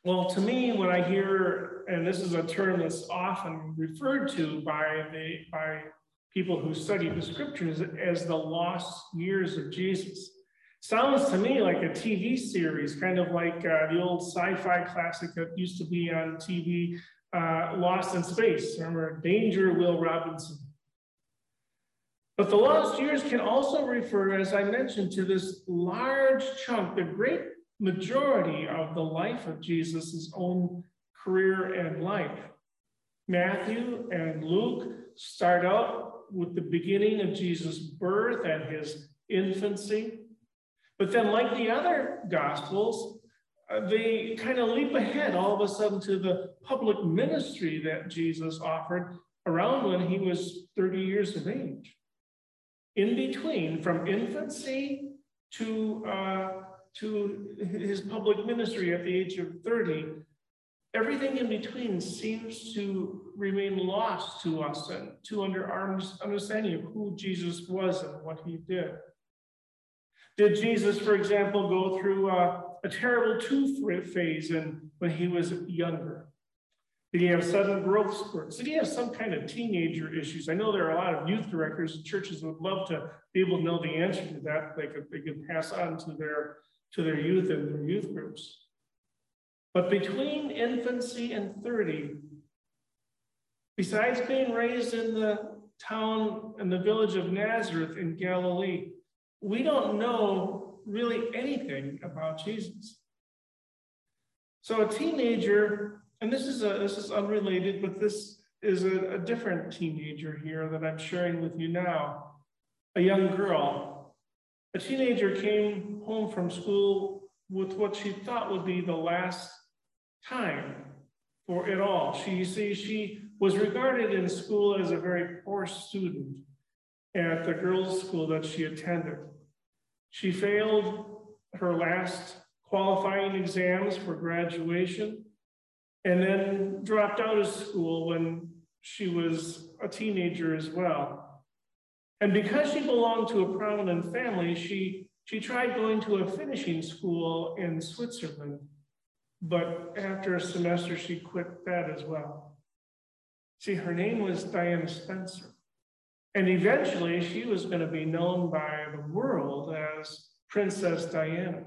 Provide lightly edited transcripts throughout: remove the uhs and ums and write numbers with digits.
Well, to me, when I hear, and this is a term that's often referred to by people who study the scriptures as the lost years of Jesus, sounds to me like a TV series, kind of like the old sci-fi classic that used to be on TV, Lost in Space. Remember, Danger, Will Robinson. But the lost years can also refer, as I mentioned, to this large chunk, the great majority of the life of Jesus' own career and life. Matthew and Luke start out with the beginning of Jesus' birth and his infancy. But then, like the other Gospels, they kind of leap ahead all of a sudden to the public ministry that Jesus offered around when he was 30 years of age. In between, from infancy to his public ministry at the age of 30, everything in between seems to remain lost to us and to our understanding of who Jesus was and what he did. Did Jesus, for example, go through a terrible tooth phase when he was younger? Did he have sudden growth spurts? Did he have some kind of teenager issues? I know there are a lot of youth directors and churches that would love to be able to know the answer to that. They could pass on to their youth and their youth groups. But between infancy and 30, besides being raised in the town and the village of Nazareth in Galilee, we don't know really anything about Jesus. So a teenager, and this is unrelated, but this is a different teenager here that I'm sharing with you now, a young girl. A teenager came home from school with what she thought would be the last time for it all. She was regarded in school as a very poor student at the girls' school that she attended. She failed her last qualifying exams for graduation and then dropped out of school when she was a teenager as well. And because she belonged to a prominent family, she tried going to a finishing school in Switzerland, but after a semester, she quit that as well. See, her name was Diana Spencer. And eventually, she was going to be known by the world as Princess Diana.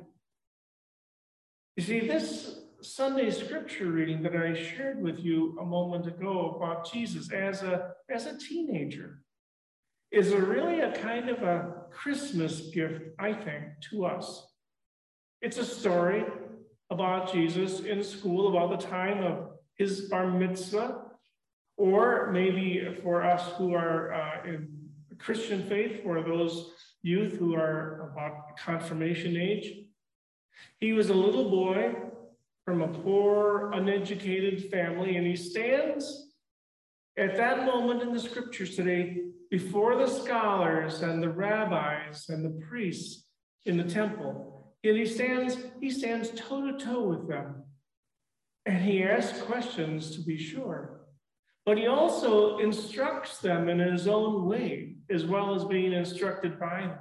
You see, this Sunday scripture reading that I shared with you a moment ago about Jesus as a teenager is really a kind of a Christmas gift, I think, to us. It's a story about Jesus in school, about the time of his bar mitzvah, or maybe for us who are in Christian faith, for those youth who are about confirmation age. He was a little boy from a poor, uneducated family, and he stands at that moment in the scriptures today before the scholars and the rabbis and the priests in the temple. And he stands toe-to-toe with them. And he asks questions, to be sure. But he also instructs them in his own way, as well as being instructed by them.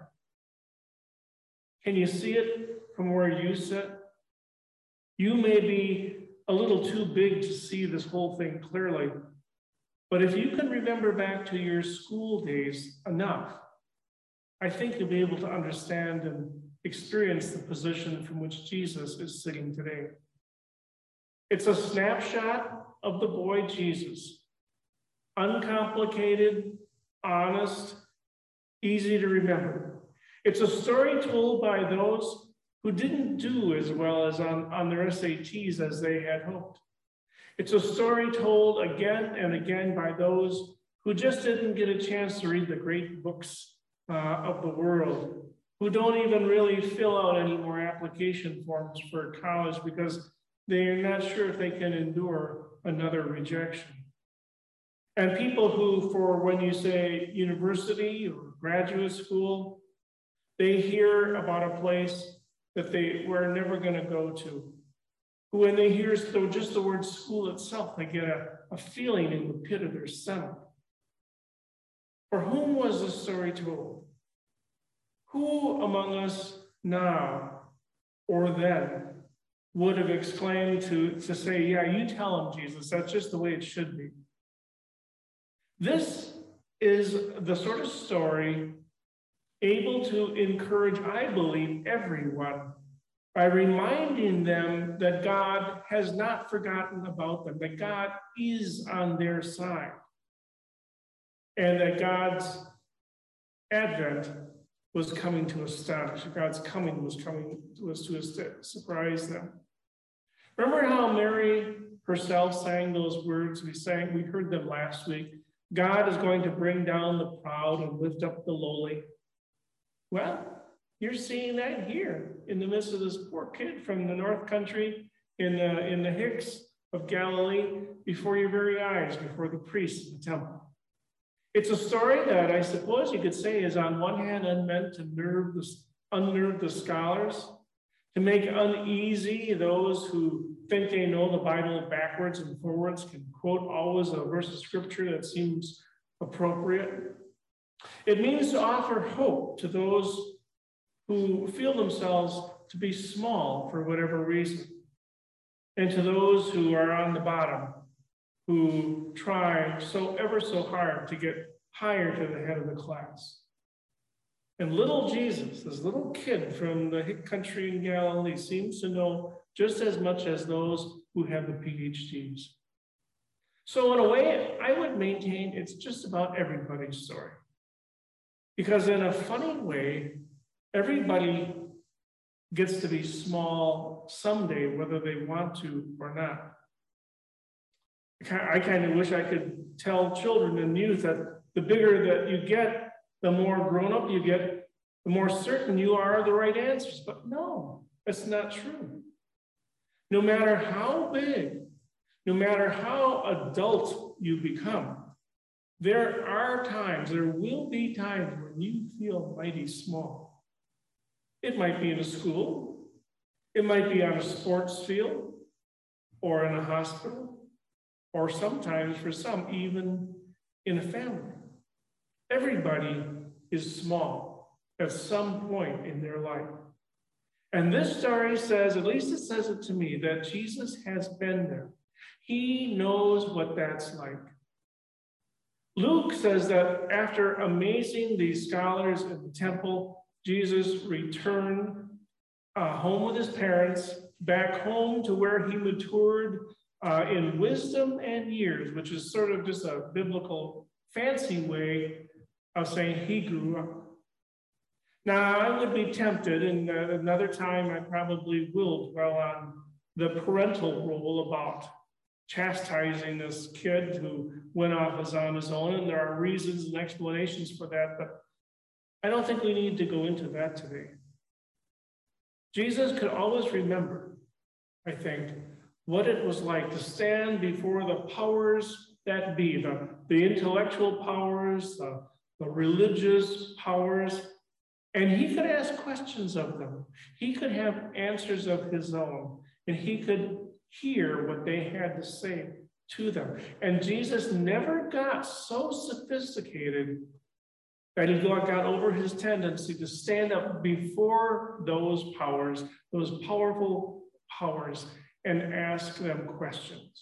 Can you see it from where you sit? You may be a little too big to see this whole thing clearly, but if you can remember back to your school days enough, I think you'll be able to understand and experience the position from which Jesus is sitting today. It's a snapshot of the boy Jesus. Uncomplicated, honest, easy to remember. It's a story told by those who didn't do as well as on their SATs as they had hoped. It's a story told again and again by those who just didn't get a chance to read the great books of the world, who don't even really fill out any more application forms for college because they're not sure if they can endure another rejection. And people who, for when you say university or graduate school, they hear about a place that they were never going to go to. Who, when they hear just the word school itself, they get a feeling in the pit of their stomach. For whom was the story told? Who among us now or then would have exclaimed to say, yeah, you tell him, Jesus, that's just the way it should be. This is the sort of story able to encourage, I believe, everyone by reminding them that God has not forgotten about them, that God is on their side, and that God's advent was coming to astonish. God's coming was to surprise them. Remember how Mary herself sang those words we heard them last week. God is going to bring down the proud and lift up the lowly. Well, you're seeing that here in the midst of this poor kid from the North Country in the Hicks of Galilee, before your very eyes, before the priests in the temple. It's a story that I suppose you could say is on one hand meant to unnerve the scholars, to make uneasy those who think they know the Bible backwards and forwards, can quote always a verse of scripture that seems appropriate. It means to offer hope to those who feel themselves to be small for whatever reason, and to those who are on the bottom, who try ever so hard to get higher to the head of the class. And little Jesus, this little kid from the hick country in Galilee, seems to know just as much as those who have the PhDs. So in a way, I would maintain it's just about everybody's story. Because in a funny way, everybody gets to be small someday, whether they want to or not. I kind of wish I could tell children and youth that the bigger that you get, the more grown up you get, the more certain you are of the right answers. But no, that's not true. No matter how big, no matter how adult you become, there will be times when you feel mighty small. It might be in a school, it might be on a sports field, or in a hospital, or sometimes for some, even in a family. Everybody is small at some point in their life. And this story says, at least it says it to me, that Jesus has been there. He knows what that's like. Luke says that after amazing these scholars in the temple, Jesus returned home with his parents, back home to where he matured in wisdom and years, which is sort of just a biblical fancy way of saying he grew up. Now, I would be tempted, and another time I probably will dwell on the parental role about chastising this kid who went off on his own, and there are reasons and explanations for that, but I don't think we need to go into that today. Jesus could always remember, I think, what it was like to stand before the powers that be, the intellectual powers, the religious powers, and he could ask questions of them. He could have answers of his own, and he could hear what they had to say to them. And Jesus never got so sophisticated that he got over his tendency to stand up before those powers, those powerful powers, and ask them questions.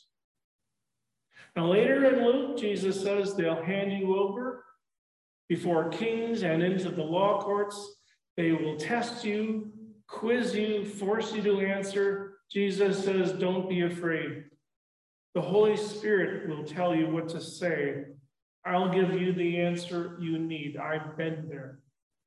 Now later in Luke, Jesus says they'll hand you over before kings and into the law courts. They will test you, quiz you, force you to answer. Jesus says, don't be afraid. The Holy Spirit will tell you what to say. I'll give you the answer you need. I've been there.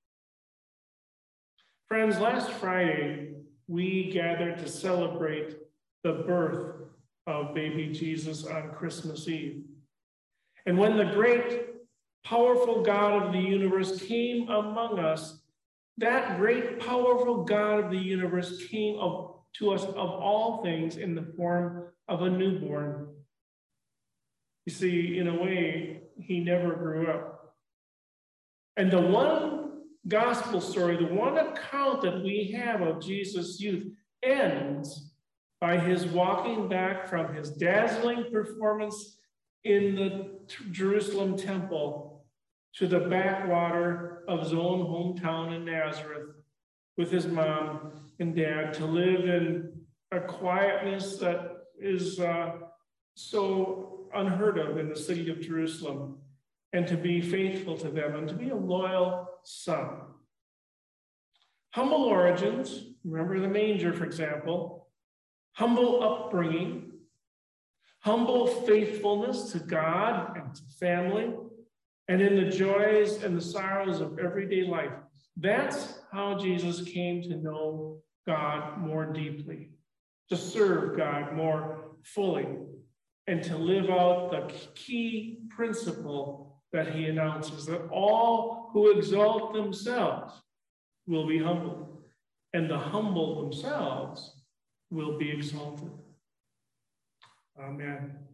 Friends, last Friday, we gathered to celebrate the birth of baby Jesus on Christmas Eve. And when the great, powerful God of the universe came among us, that great, powerful God of the universe came to us of all things in the form of a newborn. You see, in a way, he never grew up. And the one gospel story, the one account that we have of Jesus' youth ends by his walking back from his dazzling performance in the Jerusalem temple to the backwater of his own hometown in Nazareth with his mom and dad to live in a quietness that is so unheard of in the city of Jerusalem, and to be faithful to them and to be a loyal son. Humble origins, remember the manger, for example, humble upbringing, humble faithfulness to God and to family, and in the joys and the sorrows of everyday life. That's how Jesus came to know God more deeply, to serve God more fully, and to live out the key principle that he announces, that all who exalt themselves will be humbled, and the humble themselves will be exalted. Amen.